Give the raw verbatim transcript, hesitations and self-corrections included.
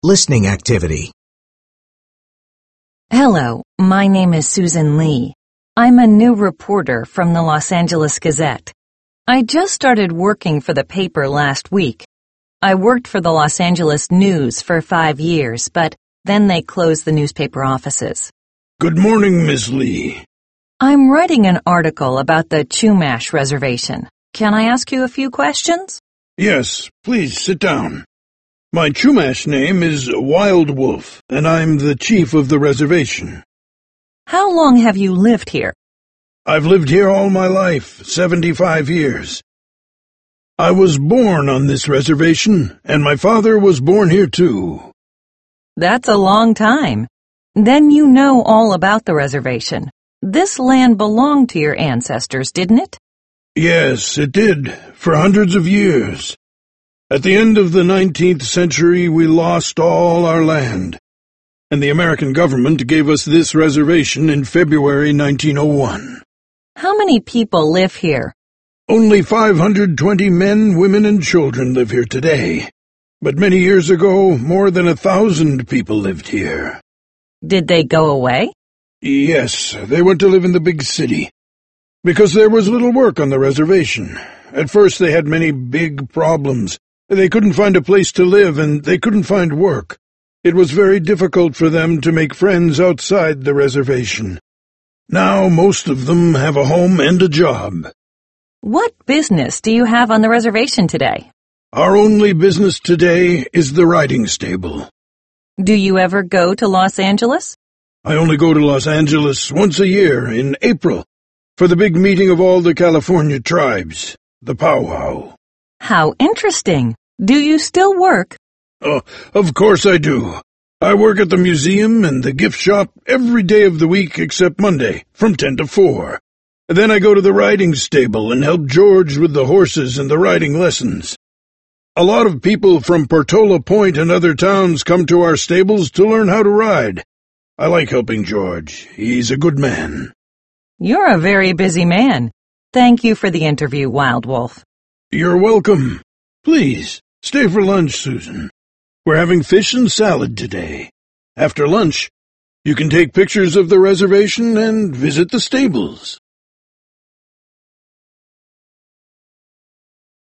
Listening activity. Hello, my name is Susan Lee. I'm a new reporter from the Los Angeles Gazette. I just started working for the paper last week. I worked for the Los Angeles News for five years, but then they closed the newspaper offices. Good morning, Miss Lee. I'm writing an article about the Chumash Reservation. Can I ask you a few questions? Yes, please sit down. My Chumash name is Wild Wolf, and I'm the chief of the reservation. How long have you lived here? I've lived here all my life, seventy-five years. I was born on this reservation, and my father was born here too. That's a long time. Then you know all about the reservation. This land belonged to your ancestors, didn't it? Yes, it did, for hundreds of years. At the end of the nineteenth century, we lost all our land, and the American government gave us this reservation in February nineteen oh one. How many people live here? Only five hundred twenty men, women, and children live here today. But many years ago, more than a thousand people lived here. Did they go away? Yes, they went to live in the big city, because there was little work on the reservation. At first they had many big problems. They couldn't find a place to live, and they couldn't find work. It was very difficult for them to make friends outside the reservation. Now most of them have a home and a job. What business do you have on the reservation today? Our only business today is the riding stable. Do you ever go to Los Angeles? I only go to Los Angeles once a year, in April, for the big meeting of all the California tribes, the powwow. How interesting. Do you still work? Oh, of course I do. I work at the museum and the gift shop every day of the week except Monday, from ten to four. Then I go to the riding stable and help George with the horses and the riding lessons. A lot of people from Portola Point and other towns come to our stables to learn how to ride. I like helping George. He's a good man. You're a very busy man. Thank you for the interview, Wild Wolf. You're welcome. Please, stay for lunch, Susan. We're having fish and salad today. After lunch, you can take pictures of the reservation and visit the stables.